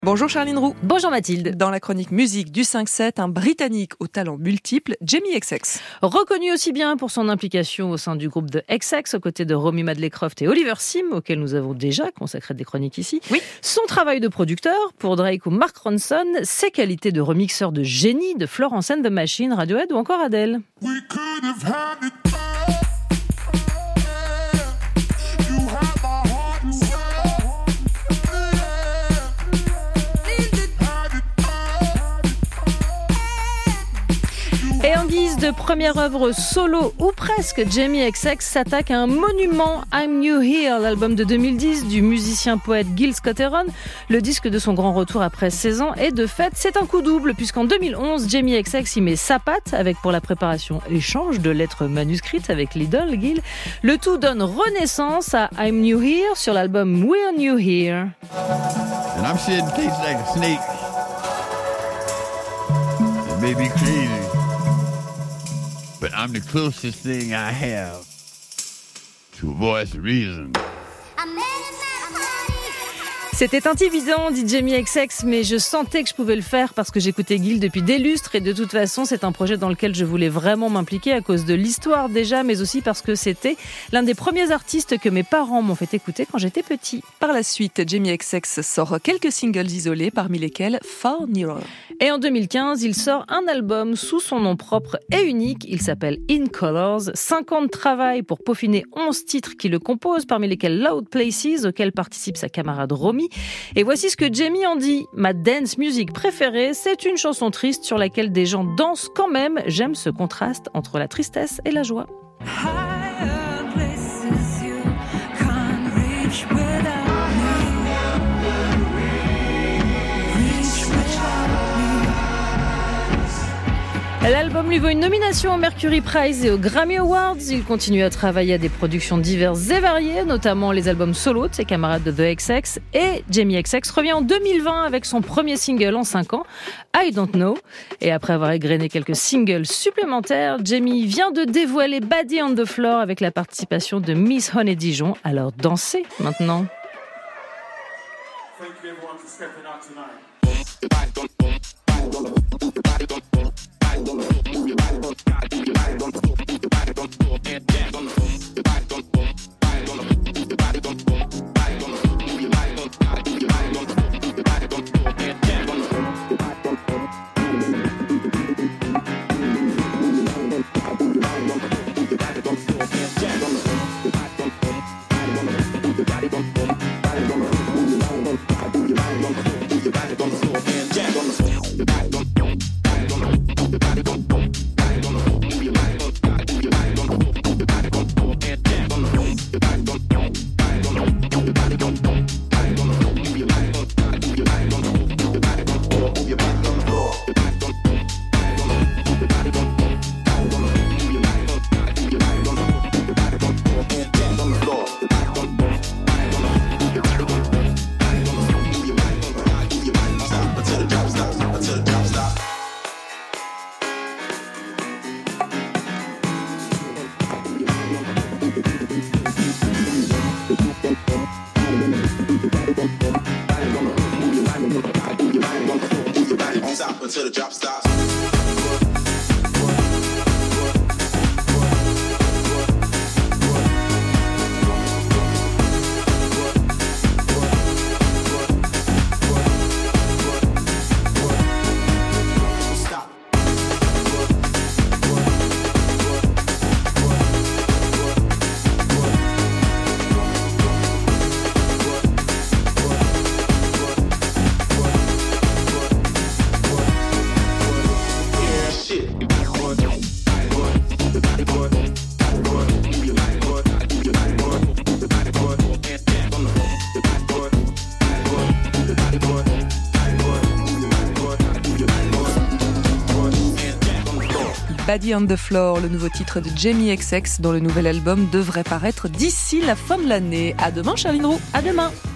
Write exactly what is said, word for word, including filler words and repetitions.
Bonjour Charline Roux. Bonjour Mathilde. Dans la chronique musique du cinq sept, un Britannique aux talents multiples, Jamie X X. Reconnu aussi bien pour son implication au sein du groupe de X X, aux côtés de Romy Madley-Croft et Oliver Sim, auxquels nous avons déjà consacré des chroniques ici. Oui. Son travail de producteur pour Drake ou Mark Ronson, ses qualités de remixeur de génie de Florence and the Machine, Radiohead ou encore Adele. We could have had it. Et en guise de première œuvre solo ou presque, Jamie X X s'attaque à un monument, I'm New Here, l'album de deux mille dix du musicien-poète Gil Scott-Heron, le disque de son grand retour après seize ans. Et de fait, c'est un coup double, puisqu'en deux mille onze, Jamie X X y met sa patte, avec pour la préparation échange de lettres manuscrites avec l'idole Gil. Le tout donne renaissance à I'm New Here sur l'album We're New Here. And I'm sitting tastes like a snake. It may be crazy. But I'm the closest thing I have to a voice of reason. C'était intimidant, dit Jamie X X, mais je sentais que je pouvais le faire parce que j'écoutais Gil depuis des lustres et de toute façon, c'est un projet dans lequel je voulais vraiment m'impliquer à cause de l'histoire déjà, mais aussi parce que c'était l'un des premiers artistes que mes parents m'ont fait écouter quand j'étais petit. Par la suite, Jamie X X sort quelques singles isolés, parmi lesquels Far Nearer. Et en deux mille quinze, il sort un album sous son nom propre et unique. Il s'appelle In Colors. Cinq ans de travail pour peaufiner onze titres qui le composent, parmi lesquels Loud Places, auquel participe sa camarade Romy. Et voici ce que Jamie en dit. Ma dance music préférée, c'est une chanson triste sur laquelle des gens dansent quand même. J'aime ce contraste entre la tristesse et la joie. L'album lui vaut une nomination au Mercury Prize et aux Grammy Awards. Il continue à travailler à des productions diverses et variées, notamment les albums solo de ses camarades de The X X. Et Jamie X X revient en deux mille vingt avec son premier single en cinq ans, I Don't Know. Et après avoir égrené quelques singles supplémentaires, Jamie vient de dévoiler Body on the Floor avec la participation de Miss Honey Dijon. Alors dansez maintenant. Thank you everyone for stepping out tonight. Until the drop stops. Body on the Floor, le nouveau titre de Jamie X X, dont le nouvel album devrait paraître d'ici la fin de l'année. À demain, Charline Roux. À demain.